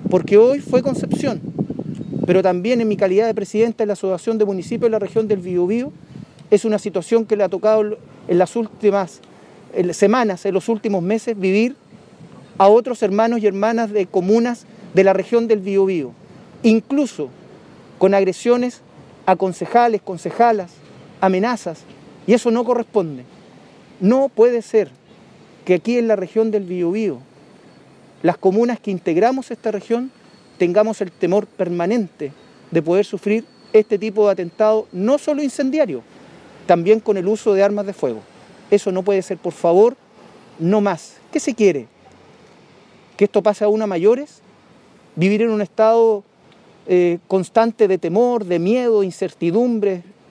porque hoy fue Concepción, pero también en mi calidad de presidenta de la Asociación de Municipios de la región del Biobío, es una situación que le ha tocado en las últimas semanas, en los últimos meses, vivir a otros hermanos y hermanas de comunas de la región del Biobío, incluso con agresiones a concejales, concejalas, amenazas, y eso no corresponde. No puede ser que aquí en la región del Biobío, las comunas que integramos esta región, tengamos el temor permanente de poder sufrir este tipo de atentado, no solo incendiario, también con el uso de armas de fuego. Eso no puede ser, por favor, no más. ¿Qué se quiere? ¿Que esto pase aún a mayores? ¿Vivir en un estado constante de temor, de miedo, incertidumbre,